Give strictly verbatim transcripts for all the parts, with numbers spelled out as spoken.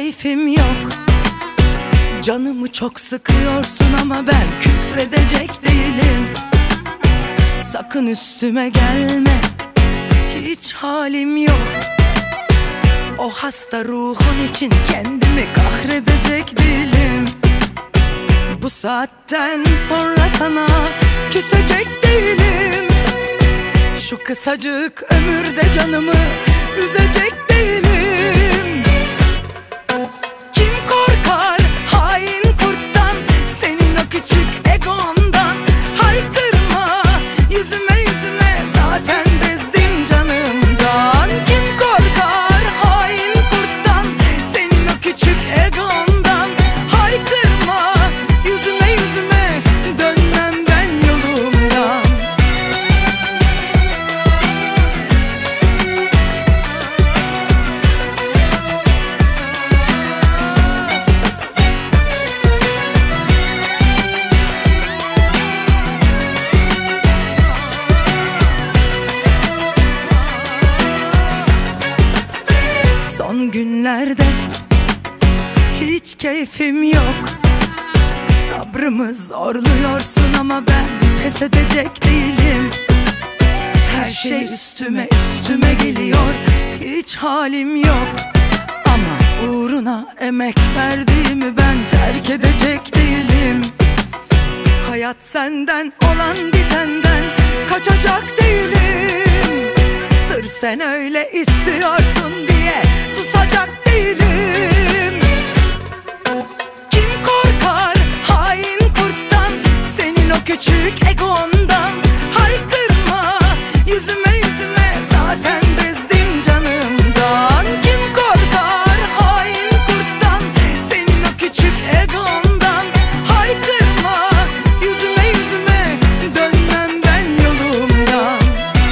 keyfim yok. Canımı çok sıkıyorsun ama ben küfredecek değilim. Sakın üstüme gelme, hiç halim yok. O hasta ruhun için kendimi kahredecek değilim. Bu saatten sonra sana küsecek değilim. Şu kısacık ömürde canımı üzecek değilim. Kim korkar hain kurttan, senin o küçük egondan? Haykırma yüzüme yüzüme, zaten bezdim canımdan. Kim korkar hain kurttan, senin o küçük egondan? Haykırma yüzüme yüzüme, dönmem ben yolumdan. Son günlerde hiç keyfim yok. Sabrımı zorluyorsun ama ben pes edecek değilim. Her şey üstüme üstüme geliyor, hiç halim yok. Ama uğruna emek verdiğimi ben terk edecek değilim. Hayat senden olan bitenden kaçacak değilim. Sırf sen öyle istiyorsun diye susacak değilim. Kim korkar hain kurttan, senin o küçük egondan? Haykırma yüzüme yüzüme, zaten bezdim canımdan. Kim korkar hain kurttan, senin o küçük egondan? Haykırma yüzüme yüzüme, dönmem ben yolumdan.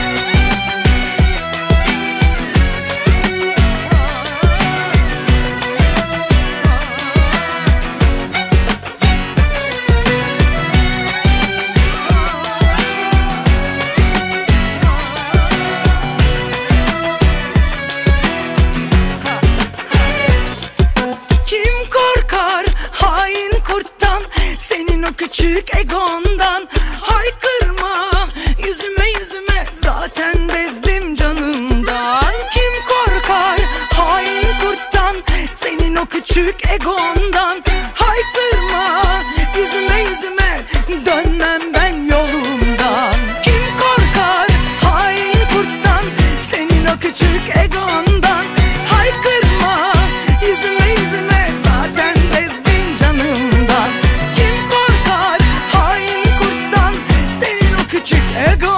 Küçük egondan, haykırma yüzüme yüzüme, zaten bezdim canımdan. Kim korkar hain kurttan, senin o küçük egondan? Haykırma yüzüme yüzüme, dönmem ben yolumdan. Kim korkar hain kurttan, senin o küçük egondan? Haykırma yüzüme yüzüme, zaten bezdim canımdan. Küçük ego